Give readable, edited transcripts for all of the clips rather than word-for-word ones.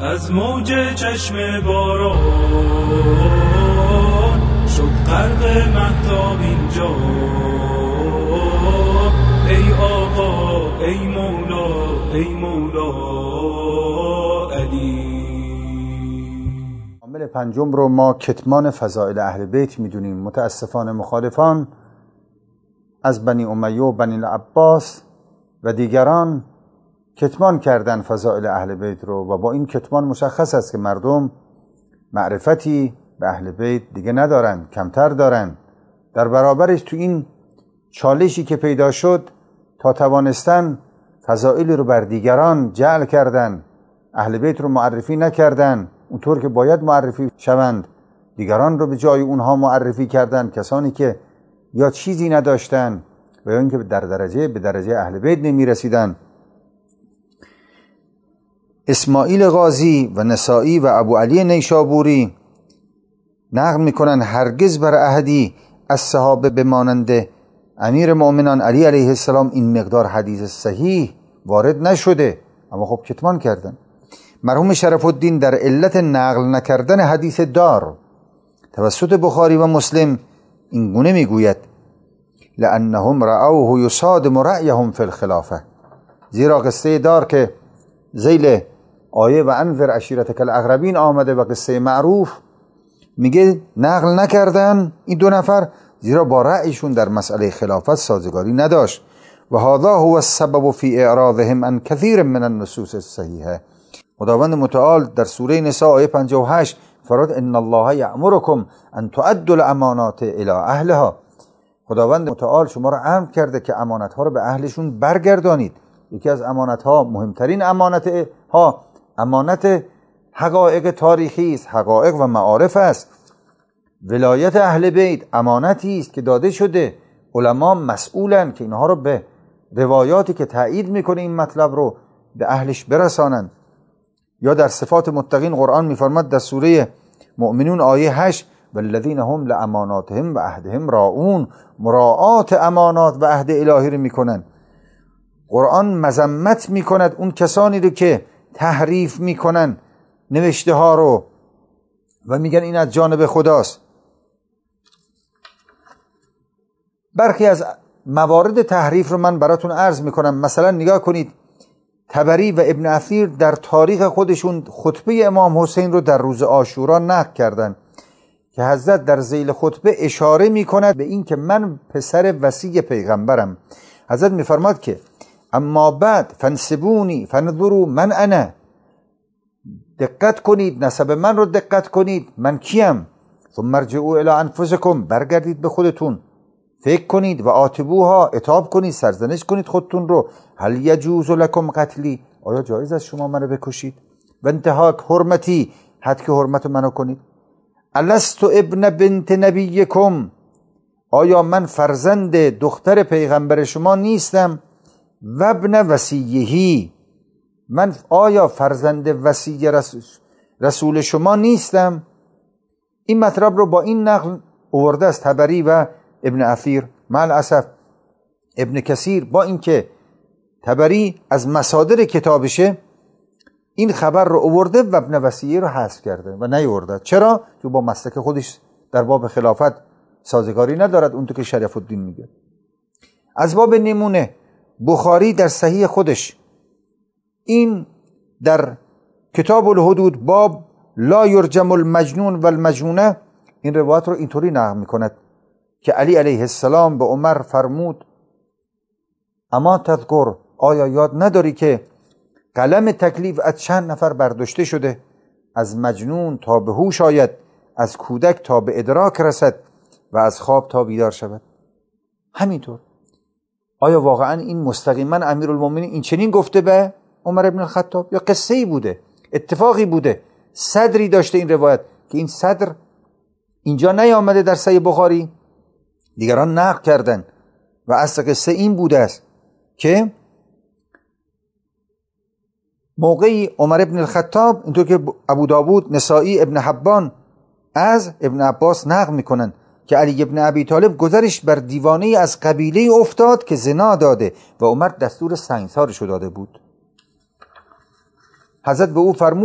از موج چشم باران شد غرق مهتاب اینجا. ای آقا ای مولا علی. عامل پنجم رو ما کتمان فضائل اهل بیت میدونیم. متاسفانه مخالفان از بنی امیه و بنی العباس و دیگران کتمان کردن فضائل اهل بیت رو و با این کتمان مشخص است که مردم معرفتی به اهل بیت دیگه ندارن، کمتر دارن. در برابرش تو این چالشی که پیدا شد تا توانستن فضائلی رو بر دیگران جعل کردن، اهل بیت رو معرفی نکردن اونطور که باید معرفی شوند، دیگران رو به جای اونها معرفی کردن، کسانی که یا چیزی نداشتن و یا اینکه به درجه اهل بیت نمی رسیدن. اسماعیل غازی و نسائی و ابو علی نیشابوری نقل میکنن هرگز بر احدی از صحابه بمانند امیر مؤمنان علی علیه السلام این مقدار حدیث صحیح وارد نشده، اما خب کتمان کردن. مرحوم شرف الدین در علت نقل نکردن حدیث دار توسط بخاری و مسلم این گونه میگوید لانهم رأوه یصادم رأیهم فی الخلافه، زیرا قصه دار که ذیل آیه و انذر عشیرتک الاقربین آمده و قصه معروف میگه نقل نکردن این دو نفر زیرا با رأیشون در مسئله خلافت سازگاری نداشت. و هذا هو السبب فی اعراضهم عن کثیر من النصوص الصحیحه. خداوند متعال در سوره نساء آیه 58 فرمود ان الله یأمرکم ان تؤدوا الامانات الی اهلها. خداوند متعال شما را امر کرده که امانتها رو به اهلشون برگردانید. یکی از امانتها، مهمترین امانتها، امانت حقایق تاریخی است، حقایق و معارف است. ولایت اهل بیت امانتی است که داده شده، علما مسئولن که اینها رو به روایاتی که تایید میکنه این مطلب رو به اهلش برسانند. یا در صفات متقین قرآن میفرماد در سوره مؤمنون آیه 8 والذین هم لاماناتهم و عهدهم راعون، مراعات امانات و عهد الهی رو میکنن. قرآن مذمت میکند اون کسانی رو که تحریف میکنن نوشته ها رو و میگن این از جانب خداست. برخی از موارد تحریف رو من براتون عرض میکنم. مثلا نگاه کنید طبری و ابن اثیر در تاریخ خودشون خطبه امام حسین رو در روز عاشورا نقل کردن که حضرت در ذیل خطبه اشاره میکند به این که من پسر وصی پیغمبرم. حضرت میفرماد که اما بعد فانسبونی فانظروا من انا، دقت کنید، نسب من رو دقت کنید، من کیم. ثم ارجعوا الی انفسکم، برگردید به خودتون، فکر کنید و عاتبوها، عتاب کنید، سرزنش کنید خودتون رو. هل یجوز لکم قتلی، آیا جایز است شما منو بکشید؟ و انتهاک حرمتی، حد که حرمت منو کنید. الست ابن بنت نبیکم، آیا من فرزند دختر پیغمبر شما نیستم؟ و ابن وصیهی، من آیا فرزند وصی رسول شما نیستم؟ این مطلب رو با این نقل آورده است طبری و ابن اثیر. مع الاسف ابن کثیر با اینکه طبری از مصادر کتابشه این خبر رو آورده و ابن وصیه رو حذف کرده و نیاورده. چرا؟ چون با مسلک خودش در باب خلافت سازگاری ندارد اونطور که شرف الدین میگه. از باب نمونه بخاری در صحیح خودش این در کتاب الحدود باب لا یرجم المجنون و المجنونه این روایت رو اینطوری نقل میکند که علی علیه السلام به عمر فرمود اما تذکر، آیا یاد نداری که قلم تکلیف از چند نفر برداشته شده؟ از مجنون تا به هوش آید، از کودک تا به ادراک رسد و از خواب تا بیدار شود. همینطور آیا واقعا این مستقیما امیرالمومنین این چنین گفته به عمر ابن الخطاب یا قصه ای بوده، اتفاقی بوده، صدری داشته این روایت که این صدر اینجا نیامده در صحیح بخاری، دیگران نقل کردن و اصل قصه این بوده است که موقعی عمر ابن الخطاب اینطور که ابو داود، نسائی، ابن حبان از ابن عباس نقل میکنن که علی ابن ابی طالب گذرش بر دیوانه از قبیله افتاد که زنا داده و عمر دستور سنگسارش داده بود. حضرت به او فرمود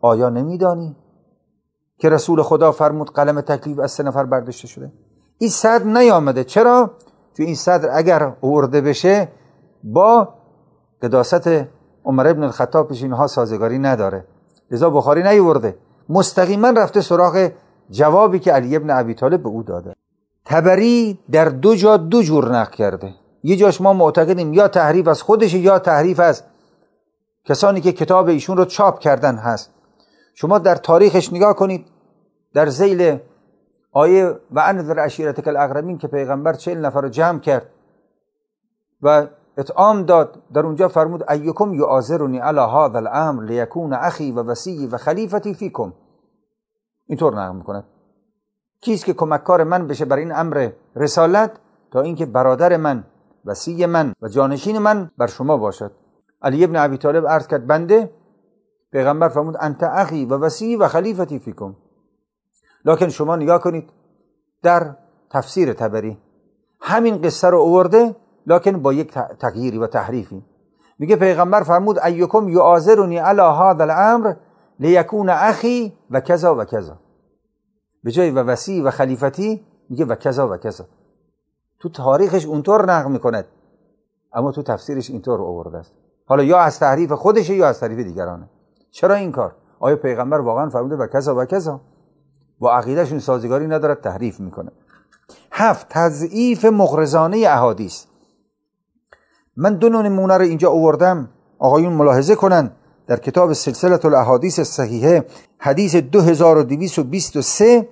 آیا نمیدانی که رسول خدا فرمود قلم تکلیف از 3 نفر برداشته شده؟ این صدر نیامده. چرا؟ چون این صدر اگر آورده بشه با قداست عمر ابن الخطاب پیش اینها سازگاری نداره، لذا بخاری نیورده، مستقیما رفته سراغ جوابی که علی ابن ابی طالب به او داده. طبری در 2 جا 2 جور نقل کرده. یه جاش ما معتقدیم یا تحریف از خودش یا تحریف از کسانی که کتاب ایشون رو چاپ کردن هست. شما در تاریخش نگاه کنید، در ذیل آیه و انذر عشیرتک الاقربین که پیغمبر 40 نفر رو جمع کرد و اطعام داد، در اونجا فرمود ایکم یعاذرنی علی هذا الامر لیکون اخی و وصی و خلیفتی فیکم. اینطور نقل میکنه کیست که کمککار من بشه بر این امر رسالت تا اینکه برادر من، وصی من و جانشین من بر شما باشد. علی ابن ابی طالب عرض کرد بنده. پیغمبر فرمود انت اخی و وصی و خلیفتی فیکم. لکن شما نگاه کنید در تفسیر طبری همین قصه رو آورده، لکن با یک تغییری و تحریفی. میگه پیغمبر فرمود ایکم یعاذرنی علی هذا الامر لیکون اخی و کذا و کذا. به جای و وصی و خلیفتی میگه و کذا و کذا. تو تاریخش اونطور نقل میکند، اما تو تفسیرش اینطور آورده است. حالا یا از تحریف خودشه یا از تحریف دیگرانه. چرا این کار؟ آیا پیغمبر واقعا فرموده و کذا و کذا؟ با عقیدهشون سازگاری ندارد، تحریف میکنه. 7. تضعیف مغرضانه احادیث. من 2 نمونه رو اینجا آوردم، آقایون ملاحظه کنن. در کتاب سلسله الاحادیث الصحیحه حدیث 2223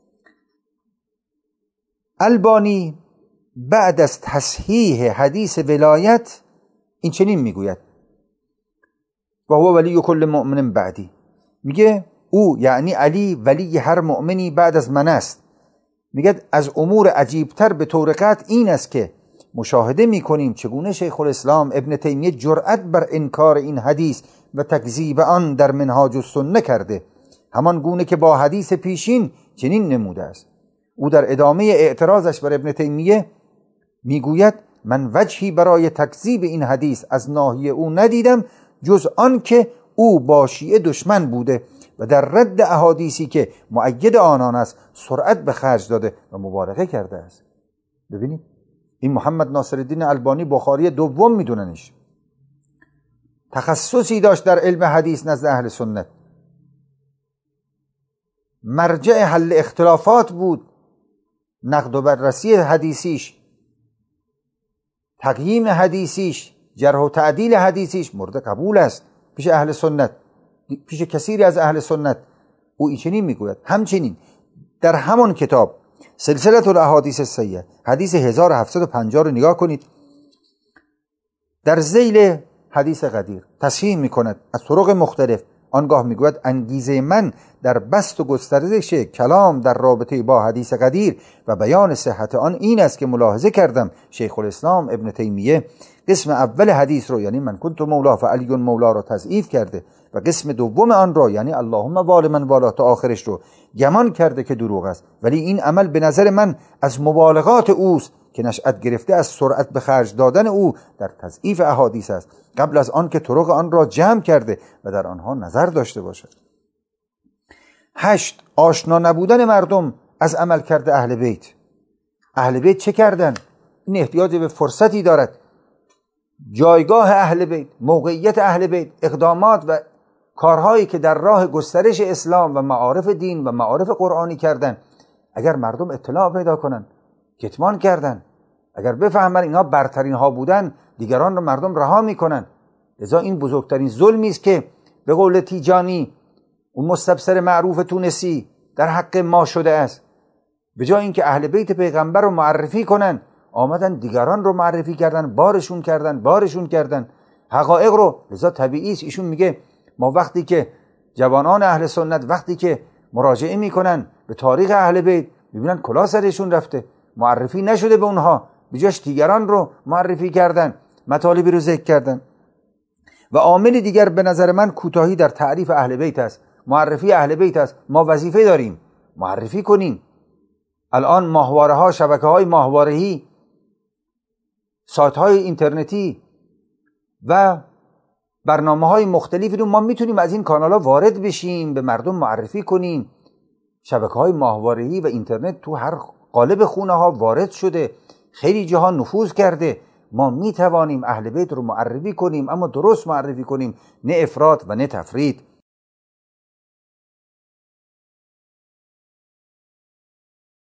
البانی بعد از تصحیح حدیث ولایت این چنین میگوید و هو ولی کل مؤمن بعدی. میگه او یعنی علی ولی هر مؤمنی بعد از من است. میگه از امور عجیبتر به طور قطع این است که مشاهده میکنیم چگونه شیخ الاسلام ابن تیمیه جرأت بر انکار این حدیث و تکذیب آن در منهاج السنه کرده، همان گونه که با حدیث پیشین چنین نموده است. او در ادامه اعتراضش بر ابن تیمیه میگوید من وجهی برای تکذیب این حدیث از ناحیه او ندیدم جز آن که او با شیعه دشمن بوده و در رد احادیثی که مؤید آنان است سرعت به خرج داده و مبالغه کرده است. ببینید این محمد ناصرالدین البانی بخاری دوم میدوننش، تخصصی داشت در علم حدیث نزد اهل سنت، مرجع حل اختلافات بود، نقد و بررسی حدیثیش، تقییم حدیثیش، جرح و تعدیل حدیثیش مورد قبول است پیش اهل سنت، پیش کثیری از اهل سنت. او این چنین میگوید. همچنین در همان کتاب سلسله الاحادیث الصحیحه حدیث 1750 رو نگاه کنید، در ذیل حدیث قدیر تصحیح میکند از طرق مختلف. آنگاه میگوید انگیزه من در بسط و گسترش کلام در رابطه با حدیث قدیر و بیان صحت آن این است که ملاحظه کردم شیخ الاسلام ابن تیمیه قسم اول حدیث رو یعنی من کنت مولا فعلی مولا را تضعیف کرده و قسم دوم آن را یعنی اللهم وال من والا تا آخرش رو گمان کرده که دروغ است. ولی این عمل به نظر من از مبالغات اوست که نشأت گرفته از سرعت به خرج دادن او در تضعیف احادیث است قبل از آن که طرق آن را جمع کرده و در آنها نظر داشته باشد. 8. آشنا نبودن مردم از عمل کرده اهل بیت. اهل بیت چه کردن؟ این احتیاج به فرصتی دارد. جایگاه اهل بیت، موقعیت اهل بیت، اقدامات و کارهایی که در راه گسترش اسلام و معارف دین و معارف قرآنی کردن، اگر مردم اطلاع پیدا کنن کتمان کردن، اگر بفهمن اینها برترین ها بودن دیگران رو مردم رها میکنن. لذا این بزرگترین ظلمی است که به قول تیجانی اون مستبصر معروف تونسی در حق ما شده است. به جای اینکه اهل بیت پیغمبر رو معرفی کنن آمدن دیگران رو معرفی کردن، بارشون کردن حقایق رو. لذا طبیعی است ایشون میگه ما وقتی که جوانان اهل سنت وقتی که مراجعه میکنن به تاریخ اهل بیت میبینن کلاه سرشون رفته، معرفی نشده به اونها، به جاش دیگران رو معرفی کردن، مطالبی رو ذکر کردن. و عامل دیگر به نظر من کوتاهی در تعریف اهل بیت است، معرفی اهل بیت است. ما وظیفه داریم معرفی کنیم. الان ماهواره ها، شبکه های ماهواره‌ای، سایت های اینترنتی و برنامه‌های مختلفی رو ما میتونیم از این کانال‌ها وارد بشیم، به مردم معرفی کنیم. شبکه‌های ماهواره‌ای و اینترنت تو هر قالب خونه‌ها وارد شده، خیلی جاها نفوذ کرده. ما میتوانیم اهل بیت رو معرفی کنیم، اما درست معرفی کنیم، نه افراط و نه تفرید.